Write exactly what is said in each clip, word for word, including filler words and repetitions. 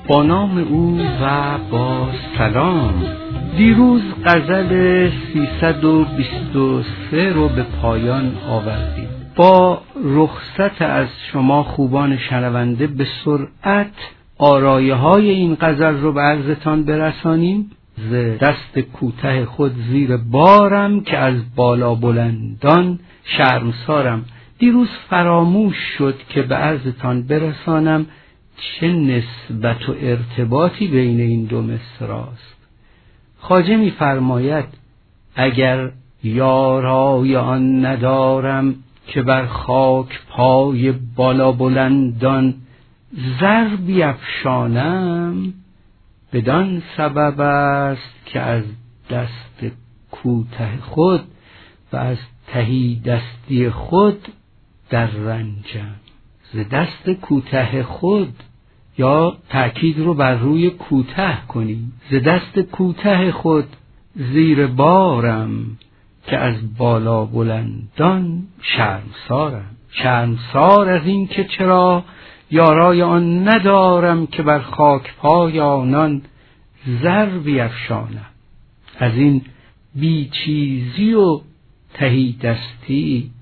با نام او و با سلام. دیروز غزل سیصد و بیست و سه رو به پایان آوردیم. با رخصت از شما خوبان شنونده به سرعت آرایه های این غزل رو به عرضتان برسانیم. ز دست کوته خود زیر بارم که از بالا بلندان شرمسارم. دیروز فراموش شد که به عرضتان برسانم چه نسبت و ارتباطی بین این دو مصراست. خواجه می فرماید اگر یارای آن ندارم که بر خاک پای بالا بلندان زر بیفشانم، بدان سبب است که از دست کوته خود و از تهی دستی خود در رنجم. ز دست کوته خود، یا تأکید رو بر روی کوته کنیم، ز دست کوته خود زیر بارم که از بالا بلندان شرمسارم. شرمسار از این که چرا یارای آن ندارم که بر خاک پای آنان زر بیفشانم. از این بی چیزی و تهی دستی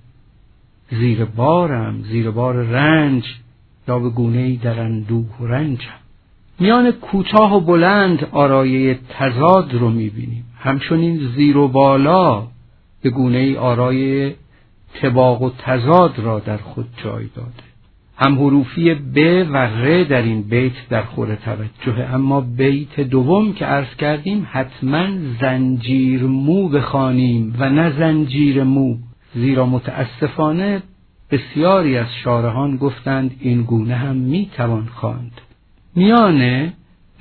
زیر بارم، زیر بار رنج یا به گونه‌ای در اندوه و رنجم. میان کوتاه و بلند آرایه تضاد رو میبینیم. همچنین زیر و بالا به گونه‌ای آرایه طباق و تضاد را در خود جای داده. هم حروفی ب و ر در این بیت در خور توجه، اما بیت دوم که عرض کردیم حتما زنجیر مو بخوانیم و نه زنجیر مو، زیرا متاسفانه بسیاری از شارحان گفتند این گونه هم میتوان خواند. میان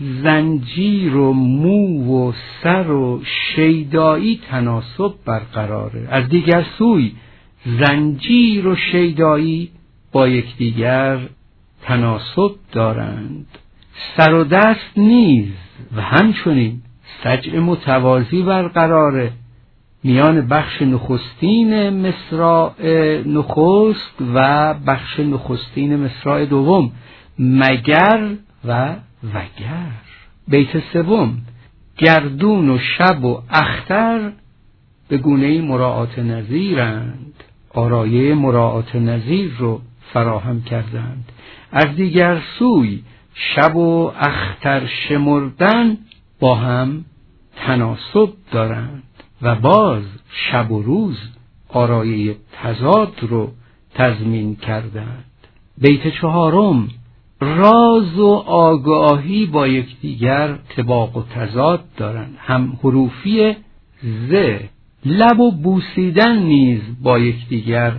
زنجیر و مو و سر و شیدایی تناسب برقراره. از دیگر سوی زنجیر و شیدایی با یکدیگر تناسب دارند. سر و دست نیز و همچنین سجع متوازی برقراره میان بخش نخستین مصرع نخست و بخش نخستین مصرع دوم، مگر و وگر. بیت سوم گردون و شب و اختر به گونه‌ای مراعات نظیرند، آرایه مراعات نظیر رو فراهم کردند. از دیگر سوی شب و اختر شمردن با هم تناسب دارند و باز شب و روز آرایه تضاد رو تضمین کردند. بیت چهارم راز و آگاهی با یکدیگر طباق و تضاد دارند. هم حروفی ز، لب و بوسیدن نیز با یکدیگر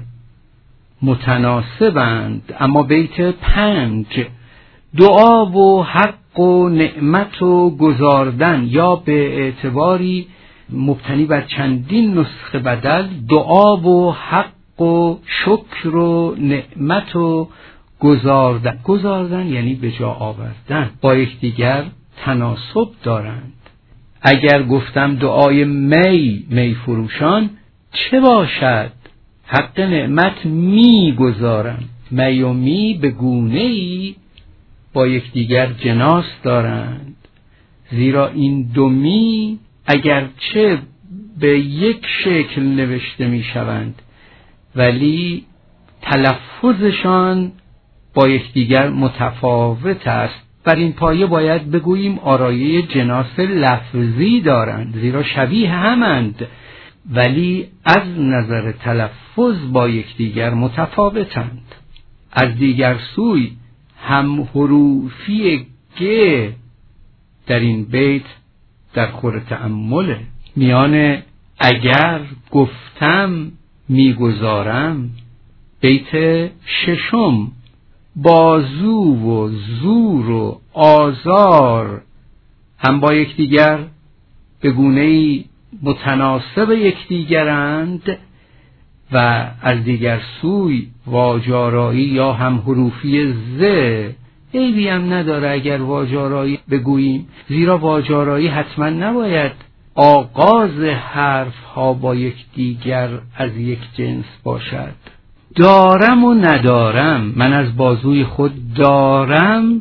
متناسبند. اما بیت پنج دعا و حق و نعمت و گزاردن، یا به اعتباری مبتنی بر چندین نسخه بدل، دعا و حق و شکر و نعمت و گزاردن. گزاردن یعنی به جا آوردن، با یکدیگر تناسب دارند. اگر گفتم دعای می می فروشان چه باشد؟ حق نعمت می گذارم. می و می به گونه‌ای با یکدیگر جناس دارند، زیرا این دو می اگرچه به یک شکل نوشته می شوند ولی تلفظشان با یکدیگر متفاوت است. بر این پایه باید بگوییم آرایه جناس لفظی دارند، زیرا شبیه همند ولی از نظر تلفظ با یکدیگر متفاوتند. از دیگر سوی هم حروفی گ در این بیت در خور تأمله. میان اگر گفتم میگذارم، بیت ششم بازو و زور و آزار هم با یکدیگر به گونه‌ای متناسب یکدیگرند و از دیگر سوی واجارایی یا هم حروفی ز عیبی هم نداره اگر واجارایی بگوییم، زیرا واجارایی حتما نباید آغاز حرف ها با یکدیگر از یک جنس باشد. دارم و ندارم، من از بازوی خود دارم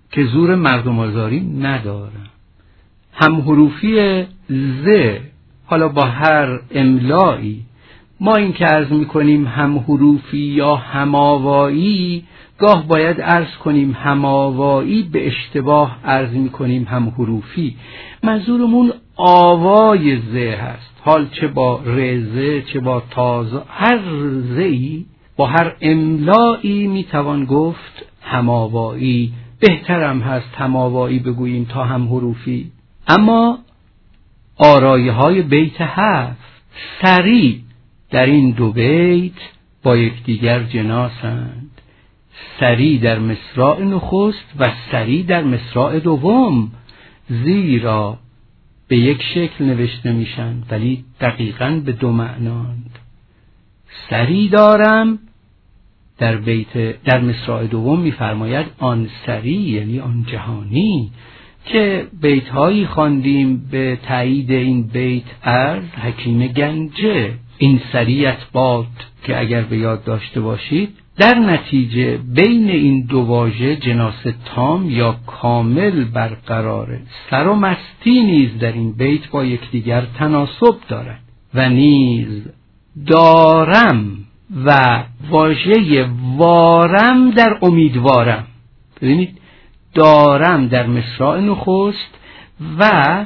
که زور مردم آزاری ندارم. هم حروفی ز حالا با هر املایی، ما این که عرض میکنیم هم حروفی یا هماوایی، گاه باید عرض کنیم هماوایی، به اشتباه عرض میکنیم هم حروفی. منظورمون آوای ز هست، حال چه با رزه چه با تازه، هر زی با هر املایی میتوان گفت هماوایی. بهترم هست هماوایی بگوییم تا هم حروفی. اما آرایه های بیت هفت سری در این دو بیت با یکدیگر جناسند. سری در مصرع نخست و سری در مصرع دوم، زیرا به یک شکل نوشته میشن ولی دقیقاً به دو معناند. سری دارم در بیت در مصرع دوم میفرماید آن سری یعنی آن جهانی، که بیت هایی خواندیم به تایید این بیت از حکیم گنجه. این سریت باد که اگر به یاد داشته باشید، در نتیجه بین این دو واژه جناس تام یا کامل برقراره. سر و مستی نیز در این بیت با یکدیگر تناسب دارند و نیز دارم و واژه وارم در امیدوارم. ببینید، دارم در مصرع نخست و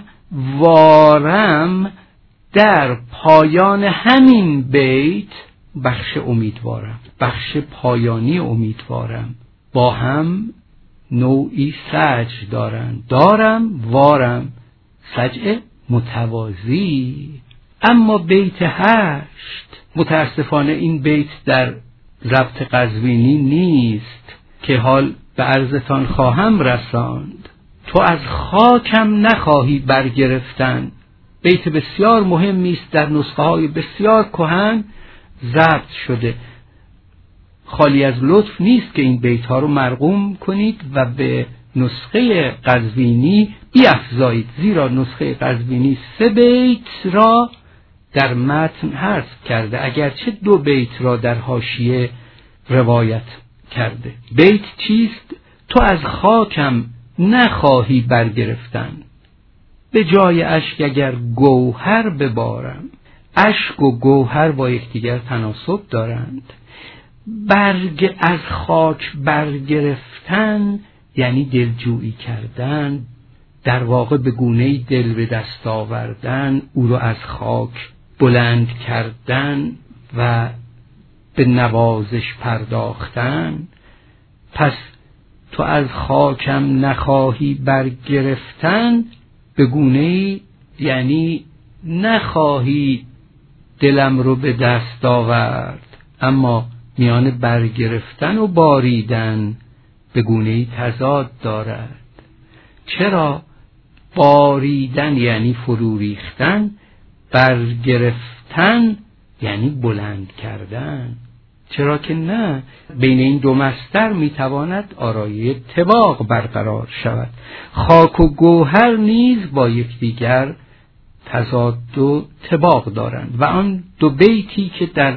وارم در پایان همین بیت بخش امیدوارم، بخش پایانی امیدوارم، با هم نوعی سجع دارند. دارم وارم سجع متوازی. اما بیت هشت متاسفانه این بیت در ضبط قزوینی نیست که حال به عرضتان خواهم رساند. تو از خاکم نخواهی برگرفتن. بیت بسیار مهمی است، در نسخه های بسیار کهن ضبط شده. خالی از لطف نیست که این بیت ها رو مرقوم کنید و به نسخه قزوینی بیفزایید، زیرا نسخه قزوینی سه بیت را در متن حذف کرده، اگرچه دو بیت را در حاشیه روایت کرده. بیت چیست؟ تو از خاکم نخواهی برگرفتن. به جای اشک اگر گوهر ببارم. اشک و گوهر با یکدیگر تناسب دارند. برگ از خاک برگرفتن یعنی دلجویی کردن، در واقع به گونه‌ای دل به دست آوردن، او را از خاک بلند کردن و به نوازش پرداختن. پس تو از خاکم نخواهی برگرفتن به گونه‌ای یعنی نخواهی دلم رو به دست آورد، اما میان برگرفتن و باریدن به گونه‌ای تضاد دارد. چرا؟ باریدن یعنی فرو ریختن، برگرفتن یعنی بلند کردن. چرا که نه، بین این دو مصدر میتواند آرایه طباق برقرار شود. خاک و گوهر نیز با یکدیگر تضاد و طباق دارند و آن دو بیتی که در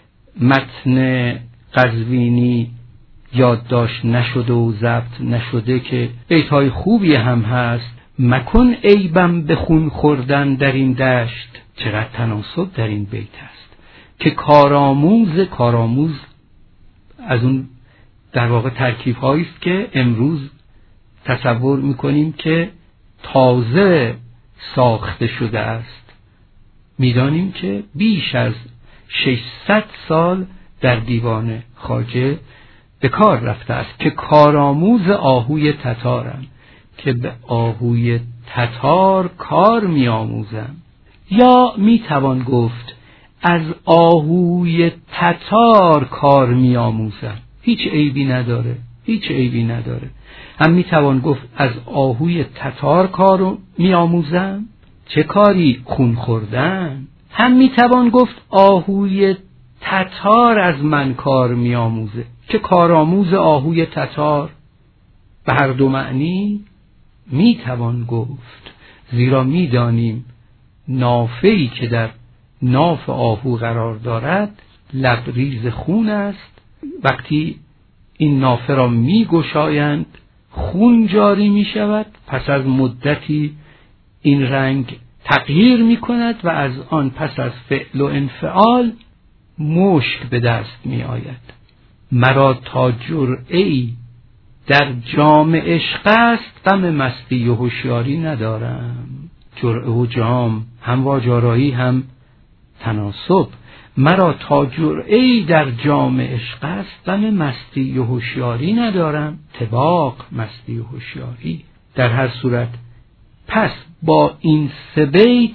متن قزوینی یادداشت نشده و ضبط نشده که بیت‌های خوبی هم هست. مکن عیبم به خون خوردن در این دشت. چقدر تناسب در این بیت هست که کارآموز کارآموز از اون در واقع ترکیب هایی است که امروز تصور میکنیم که تازه ساخته شده است. میدانیم که بیش از ششصد سال در دیوان خواجه به کار رفته است که کارآموز آهوی تتارم، که به آهوی تتار کار میآموزم. یا میتوان گفت از آهوی تتار کار میآموزم. هیچ عیبی نداره، هیچ عیبی نداره. هم میتوان گفت از آهوی تتار کار میآموزم. چه کاری؟ خون خوردن. هم میتوان گفت آهوی تتار از من کار میآموزه، که کارآموز آهوی تتار. به هر دو معنی میتوان گفت، زیرا میدانیم نافه‌ای که در ناف آهو قرار دارد لبریز خون است. وقتی این نافه را میگشایند خون جاری می شود، پس از مدتی این رنگ تغییر می کند و از آن پس از فعل و انفعال مشک به دست می آید. مرا تا جرعه‌ای در جام عشق است، غم مستی و هوشیاری ندارم. جرعه و جام هم واجارایی هم تناسب. مرا تا جرعه‌ای در جام عشق است، غم مستی و هوشیاری ندارم. طباق، مستی و هوشیاری. در هر صورت پس با این سه بیت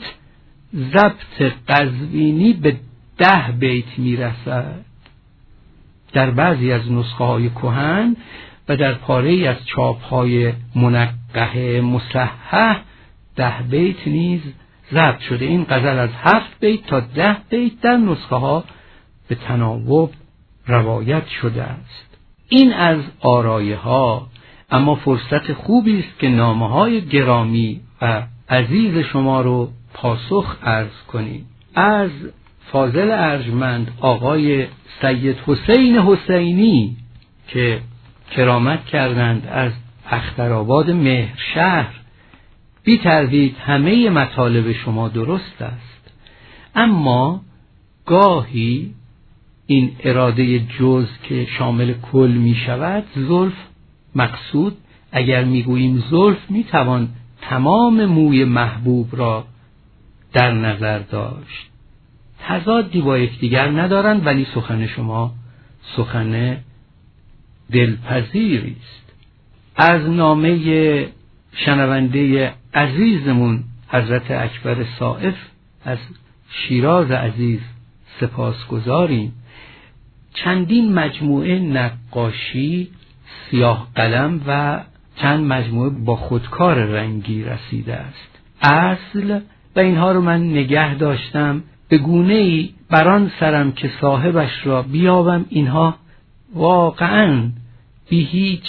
ضبط قزوینی به ده بیت میرسد. در بعضی از نسخه های کهن و در پاره‌ای از چاپ های منقح مصحح ده بیت نیز ضبط شده. این غزل از هفت بیت تا ده بیت در نسخه ها به تناوب روایت شده است. این از آرایه ها، اما فرصت خوبی است که نامه های گرامی و عزیز شما رو پاسخ عرض کنیم. از فاضل ارجمند آقای سید حسین حسینی که کرامت کردند از اخترآباد مهرشهر، بی تردید همه مطالب شما درست است، اما گاهی این اراده جز که شامل کل می شود زلف مقصود. اگر می گوییم زلف می توان تمام موی محبوب را در نظر داشت. تضادی با یکدیگر ندارند، ولی سخن شما سخن دلپذیری است. از نامه شنونده عزیزمون حضرت اکبر صائف از شیراز عزیز سپاسگزاریم. چندین مجموعه نقاشی سیاه قلم و چند مجموعه با خودکار رنگی رسیده است. اصل و اینها رو من نگه داشتم به گونه‌ای بران سرم که صاحبش را بیابم. اینها واقعاً بی هیچ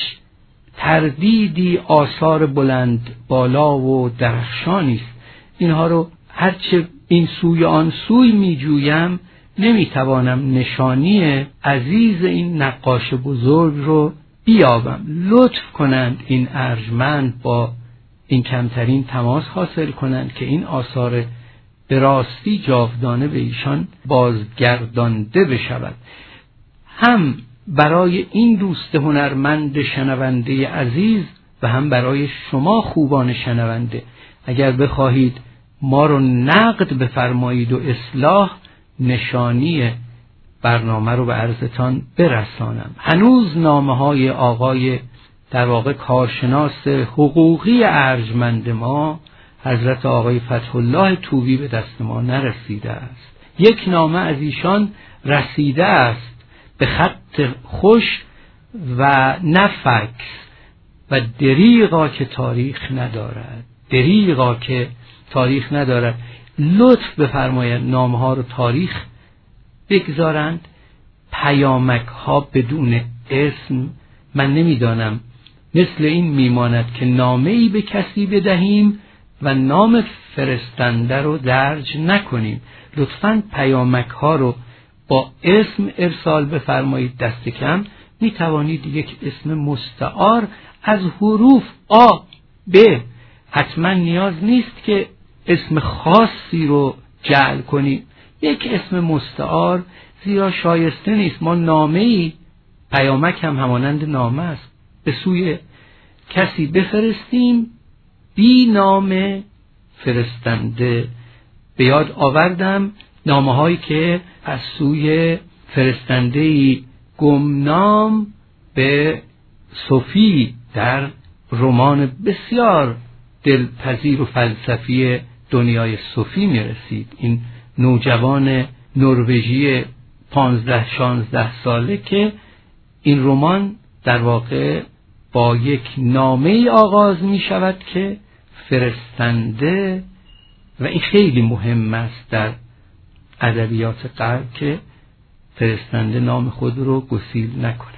تردیدی آثار بلند بالا و درخشانی است. اینها رو هرچه این سوی آن سوی می جویم نمی توانم نشانی عزیز این نقاش بزرگ رو بیابم. لطف کنند این ارجمند با این کمترین تماس حاصل کنند که این آثار به راستی جاودانه به ایشان بازگردانده بشود. هم برای این دوست هنرمند شنونده عزیز و هم برای شما خوبان شنونده، اگر بخواهید ما رو نقد بفرمایید و اصلاح، نشانی برنامه رو به عرضتان برسانم. هنوز نامه های آقای در واقع کارشناس حقوقی ارجمند ما حضرت آقای فتح الله طوبی به دست ما نرسیده است. یک نامه از ایشان رسیده است به خط خوش و نفکس و دریغا که تاریخ ندارد. دریغا که تاریخ ندارد. لطف بفرمایند نامه ها رو تاریخ بگذارند. پیامک ها بدون اسم من نمیدانم مثل این میماند که نامه‌ای به کسی بدهیم و نام فرستنده رو درج نکنیم. لطفاً پیامک ها رو با اسم ارسال بفرمایید. دست کم می توانید یک اسم مستعار از حروف آ ب، حتما نیاز نیست که اسم خاصی رو جعل کنید. یک اسم مستعار، زیرا شایسته نیست ما نامه‌ای، پیامک هم همانند نامه است، به سوی کسی بفرستیم بی نام فرستنده. به یاد آوردم نامه هایی که از سوی فرستنده‌ای گمنام به صوفی در رمان بسیار دلپذیر و فلسفی دنیای صوفی می رسید. این نوجوان نروژی پانزده شانزده ساله که این رمان در واقع با یک نامه آغاز می شود که فرستنده، و این خیلی مهم است در ادبیات غرب که فرستنده نام خود رو گسیل نکند.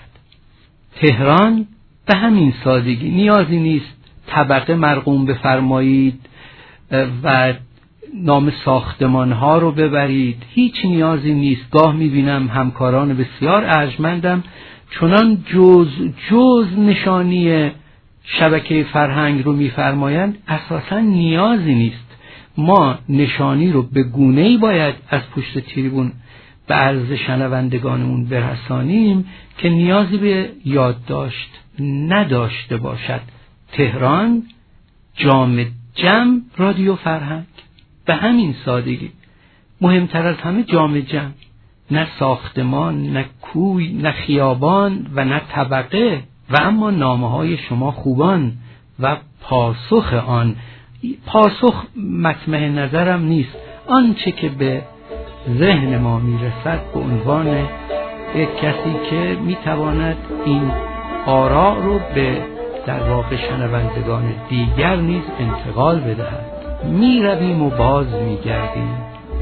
تهران به همین سادگی، نیازی نیست طبقه مرقوم بفرمایید و نام ساختمان ها رو ببرید، هیچ نیازی نیست. گاه میبینم همکاران بسیار ارجمندم چنان جز جز نشانی شبکه فرهنگ رو میفرمایند اساساً نیازی نیست. ما نشانی رو به گونه‌ای باید از پشت تریبون به عرض شنوندگانمون برسانیم که نیازی به یادداشت نداشته باشد. تهران، جام جم رادیو فرهنگ، به همین سادگی. مهمتر از همه جام جم، نه ساختمان، نه کوی، نه خیابان و نه طبقه، و اما نامه‌های شما خوبان و پاسخ آن. پاسخ مطمع نظرم نیست، آنچه که به ذهن ما میرسد به عنوان یک کسی که میتواند این آراء رو به در واقع شنوندگان دیگر نیز انتقال بدهد. میرویم و باز میگردیم.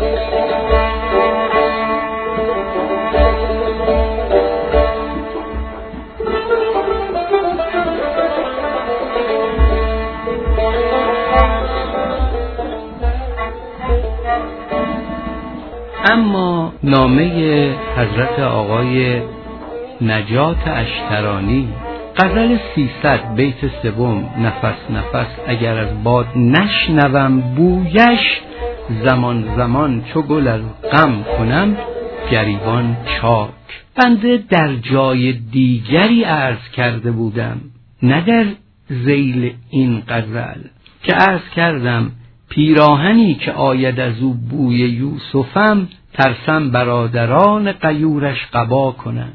اما نامه حضرت آقای نجات اشترانی، غزل سیصد بیت سوم، نفس نفس اگر از باد نشنوم بویش، زمان زمان چو گل از غم کنم گریبان چاک. بنده در جای دیگری عرض کرده بودم، نه در ذیل این غزل، که عرض کردم پیراهنی که آید از او بوی یوسفم، ترسم برادران غیورش قبا کنم.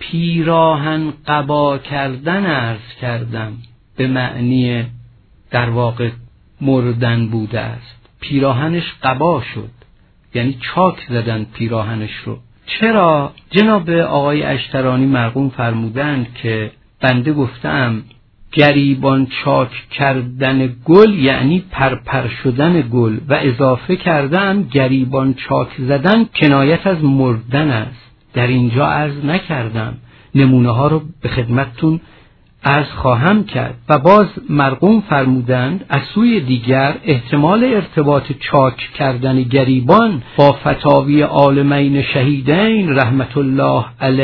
پیراهن قبا کردن عرض کردم، به معنی در واقع مردن بوده است. پیراهنش قبا شد، یعنی چاک زدن پیراهنش رو. چرا؟ جناب آقای اشترانی مرحوم فرمودند که بنده گفتم گریبان چاک کردن گل یعنی پرپر شدن گل، و اضافه کردم گریبان چاک زدن کنایت از مردن است. در اینجا عرض نکردم، نمونه ها رو به خدمتتون عرض خواهم کرد. و باز مرحوم فرمودند از سوی دیگر احتمال ارتباط چاک کردن گریبان با فتاوی عالمین شهیدین رحمت الله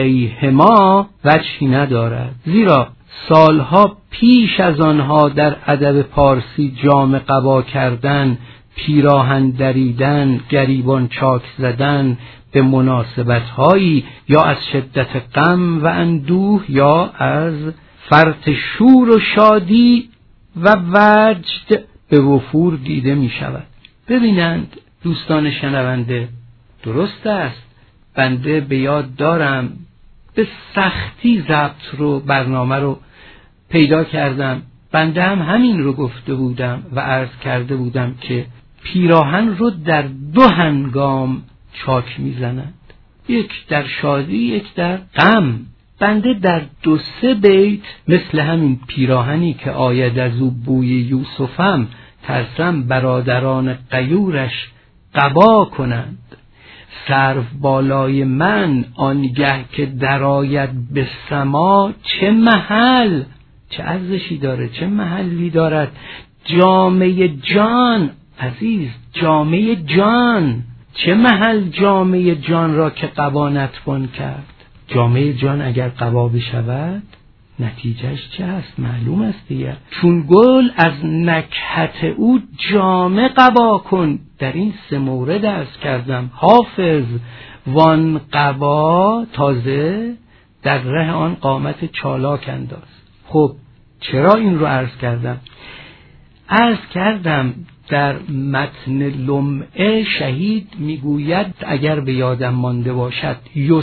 علیهما وجهی ندارد، زیرا سالها پیش از آنها در ادب پارسی جامه قبا کردن، پیراهن دریدن، گریبان چاک زدن به مناسبت‌هایی یا از شدت غم و اندوه یا از فرط شور و شادی و وجد به وفور دیده می شود. ببینند دوستان شنونده، درست است بنده به یاد دارم به سختی ضبط رو برنامه رو پیدا کردم. بنده هم همین رو گفته بودم و عرض کرده بودم که پیراهن رو در دو هنگام چاک میزنند، یک در شادی، یک در غم. بنده در دو سه بیت مثل همین پیراهنی که آید از او بوی یوسفم، ترسم برادران غیورش قبا کنند، سرو بالای من آنگه که درآید به سما، چه محل، چه ارزشی داره، چه محلی دارد. جامعه جان عزیز، جامعه جان، چه محل جامعه جان را که قبا نتوان کرد. جامعه جان اگر قبا بشود نتیجهش چه است؟ معلوم است دیگر. چون گل از نکهت او جامه قبا کن. در این سه مورد عرض کردم حافظ وان قبا تازه در ره آن قامت چالاک انداز. خب چرا این رو عرض کردم؟ عرض کردم در متن لمعه شهید میگوید اگر به یادم مانده باشد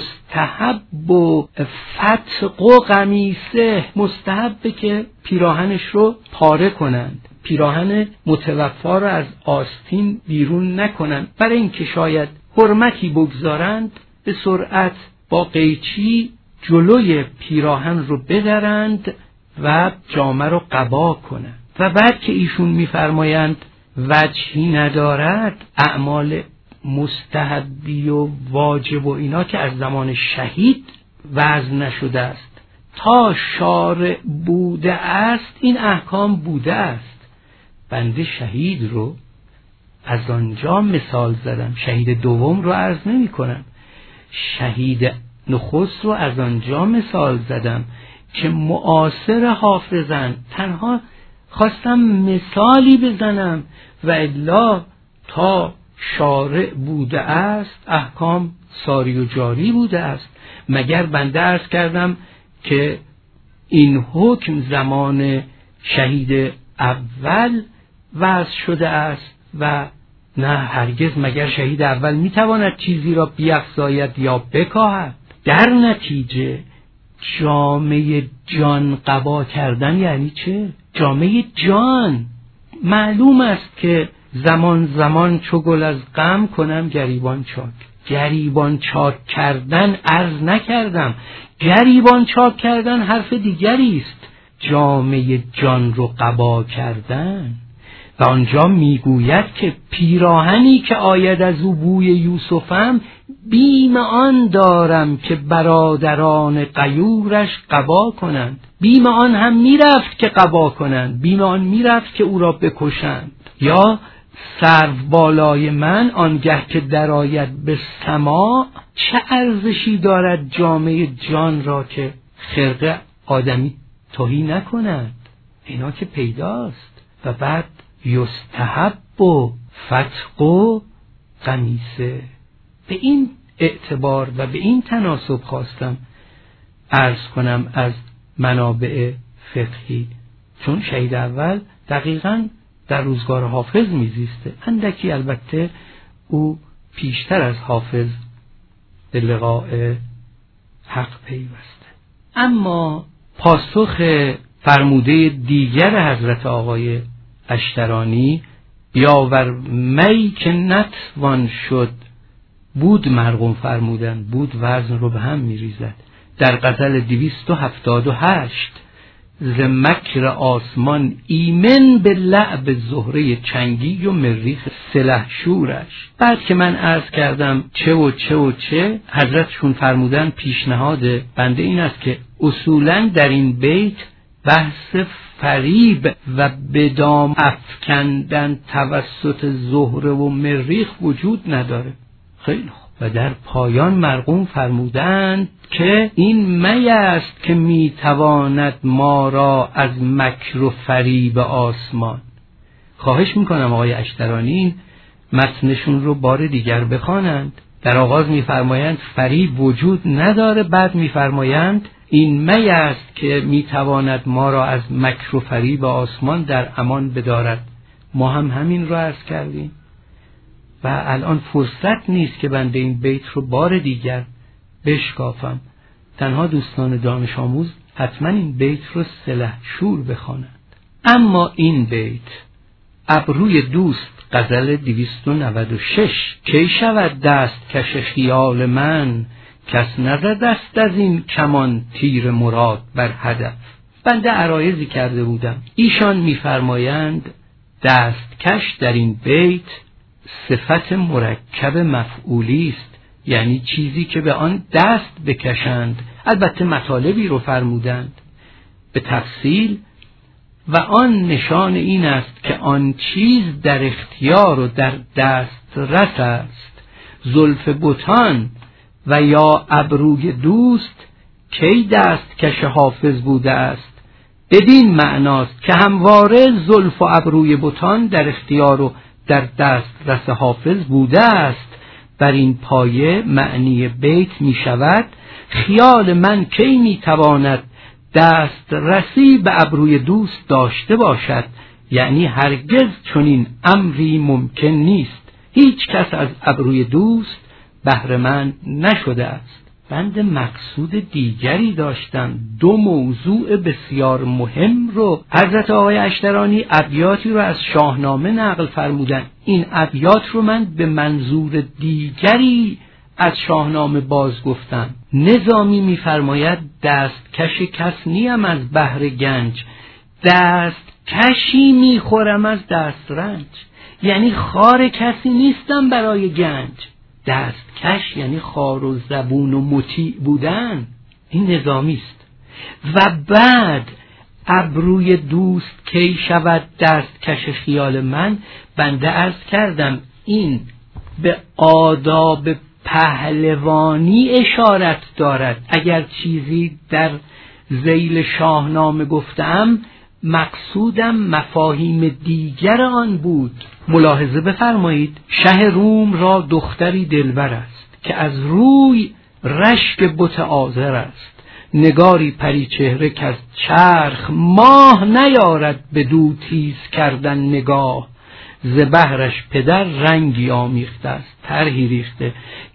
یستحب و فتق و قمیصه، مستحبه که پیراهنش رو پاره کنند، پیراهن متوفا رو از آستین بیرون نکنند، برای اینکه شاید حرمتی بگذارند به سرعت با قیچی جلوی پیراهن رو بدرند و جامه رو قبا کنند. و بعد که ایشون میفرمایند وجهی ندارد، اعمال مستحبی و واجب و اینا که از زمان شهید وضع نشده است، تا شارع بوده است این احکام بوده است. بنده شهید رو از آنجا مثال زدم، شهید دوم رو عرض نمی کنم، شهید نخست رو از آنجا مثال زدم که معاصر حافظن، تنها خواستم مثالی بزنم و الا تا شارع بوده است احکام ساری و جاری بوده است. مگر بنده عرض کردم که این حکم زمان شهید اول وضع شده است و نه هرگز. مگر شهید اول میتواند چیزی را بیفزاید یا بکاهد؟ در نتیجه جامه جان قبا کردن یعنی چه؟ جامه جان معلوم است که زمان زمان چو گل از غم کنم گریبان چاک. گریبان چاک کردن عرض نکردم، گریبان چاک کردن حرف دیگری است. جامه جان رو قبا کردن و آنجا میگوید که پیراهنی که آید از او بوی یوسفم، بیم آن دارم که برادران غیورش قبا کنند. بیم آن هم میرفت که قبا کنند، بیم آن میرفت که او را بکشند. یا سرو بالای من آنگه که درآید به سما، چه ارزشی دارد جامعه جان را که خرقه آدمی تهی نکند. اینا که پیداست. و بعد یستحب و فتق و قمیصه. به این اعتبار و به این تناسب خواستم عرض کنم از منابع فقهی، چون شهید اول دقیقاً در روزگار حافظ میزیسته، اندکی البته او پیشتر از حافظ به لقاء حق پیوسته. اما پاسخ فرموده دیگر حضرت آقای اشترانی، بیاور می که نتوان شد، بود مرقوم فرمودن، بود وزن رو به هم میریزد. در غزل دویست و هفتاد و هشت، ز مکر آسمان ایمن به لعب زهره چنگی و مریخ سلح شورش. بعد که من عرض کردم چه و چه و چه، حضرتشون فرمودن پیشنهاد بنده این است که اصولاً در این بیت بحث فریب و بدام افکندن توسط زهره و مریخ وجود نداره. خیلی خوب. و در پایان مرقوم فرمودند که این می است که میتواند ما را از مکر و فریب آسمان. خواهش میکنم آقای اشترانی متنشون رو بار دیگر بخوانند. در آغاز میفرمایند فریب وجود نداره، بعد میفرمایند این می است که میتواند ما را از مکر و فریب آسمان در امان بدارد. ما هم همین رو عرض کردیم و الان فرصت نیست که بنده این بیت رو بار دیگر بشکافم. تنها دوستان دانش آموز حتما این بیت رو سلحشور بخوانند. اما این بیت ابروی دوست، غزل دویست و نود و شش، کی شود دست کش خیال من، کس نزد است از این کمان تیر مراد بر هدف. بنده عرایضی کرده بودم. ایشان میفرمایند دستکش در این بیت صفت مرکب مفعولی است، یعنی چیزی که به آن دست بکشند. البته مطالبی رو فرمودند به تفصیل و آن نشان این است که آن چیز در اختیار و در دست رس است. زلف بتان و یا ابروی دوست کی دست کش حافظ بوده است. بدین معناست که همواره زلف و ابروی بتان در اختیار و در دست رس حافظ بوده است. بر این پایه معنی بیت می شود خیال من کی می تواند دست رسی به ابروی دوست داشته باشد، یعنی هرگز چنین امری ممکن نیست. هیچ کس از ابروی دوست بهره مند نشده است. بنده مقصود دیگری داشتم. دو موضوع بسیار مهم رو حضرت آقای اشترانی ابیاتی رو از شاهنامه نقل فرمودن. این ابیات رو من به منظور دیگری از شاهنامه باز گفتم. نظامی می‌فرماید دست کش کس نیم از بحر گنج، دست کشی میخورم از دست رنج. یعنی خار کسی نیستم برای گنج. دست کش یعنی خار و زبون و مطیع بودن. این نظامی است. و بعد ابروی دوست کی شود دست کش خیال من. بنده عرض کردم این به آداب پهلوانی اشارت دارد. اگر چیزی در ذیل شاهنامه گفتم مقصودم مفاهیم دیگر آن بود. ملاحظه بفرمایید، شه روم را دختری دلبر است که از روی رشک بت آذر است، نگاری پری چهره که از چرخ ماه نیارد بدو تیز کردن نگاه، ز بهرش پدر رنگی آمیخته است طرحی ریخته،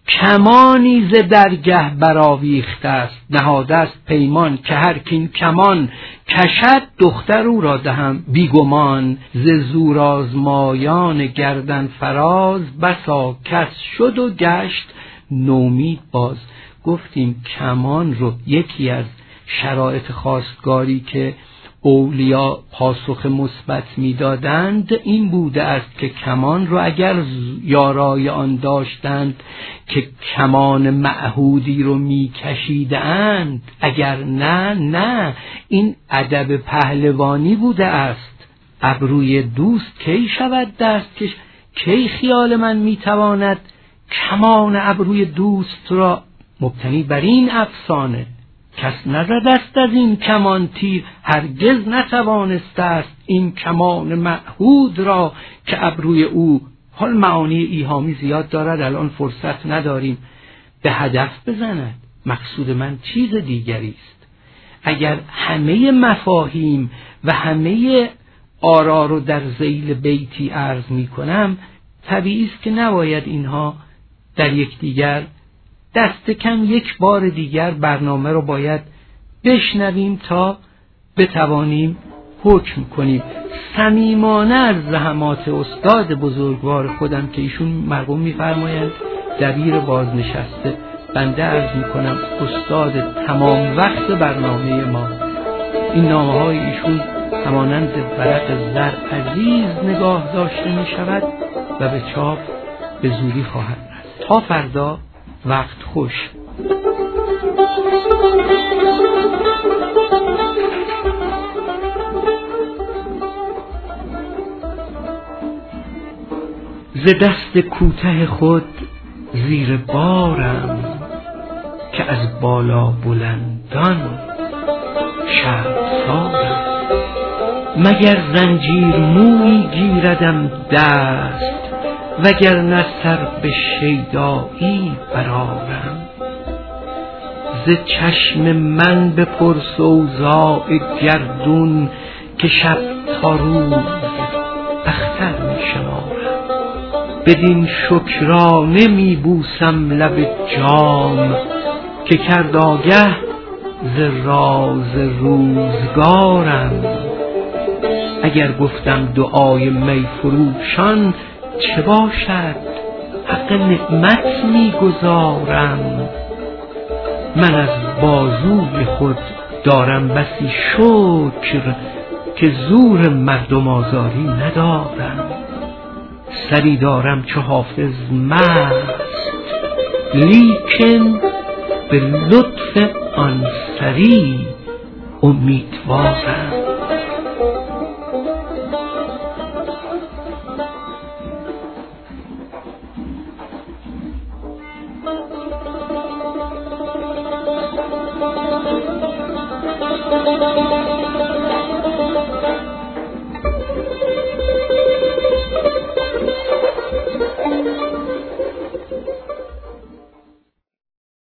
کمانی ز درگه برآویخته است، نهاده است پیمان که هر کین کمان کشد دختر او را دهم بیگمان، ز زورآزمایان گردن فراز بسا کس شد و گشت نومید باز. گفتیم کمان رو یکی از شرایط خواستگاری که اولیا پاسخ مثبت میدادند این بوده است که کمان رو اگر یارای آن داشتند که کمان معهودی رو میکشیدند، اگر نه نه این ادب پهلوانی بوده است. ابروی دوست کی شود دست کش، کی خیال من میتواند کمان ابروی دوست را مبتنی بر این افسانه، کس نزد است از این کمان تیر، هرگز نتوانسته است این کمان معهود را که ابروی او، حال معانی ایهامی زیاد دارد الان فرصت نداریم، به هدف بزند. مقصود من چیز دیگری است. اگر همه مفاهیم و همه آرا رو در ذیل بیتی عرض می کنم، طبیعی است که نباید اینها در یکدیگر دست کم یک بار دیگر برنامه رو باید بشنویم تا بتوانیم حکم کنیم. صمیمانه از زحمات استاد بزرگوار خودم که ایشون مرحوم می‌فرمایند دبیر بازنشسته، بنده عرض می‌کنم استاد تمام وقت برنامه ما. این نامه‌های ایشون همانند ورق زر عزیز نگاه داشته می‌شود و به چاپ به زودی خواهد رسید. تا فردا وقت خوش. ز دست کوته خود زیر بارم که از بالا بلندان شرمسارم، مگر زنجیر مویی گیردم دست وگر نه سر به شیدایی برارم، ز چشم من بپرس اوضاع گردون که شب تا روز اختر می شمارم، بدین شکرانه می بوسم لب جام که کرد آگه ز راز روزگارم، اگر گفتم دعای می فروشان چه باشد حق نعمت می گزارم، من از بازوی خود دارم بسی شکر که زور مردم آزاری ندارم، سری دارم چو حافظ مست لیکن به لطف آن سری امیدوارم. Thank you.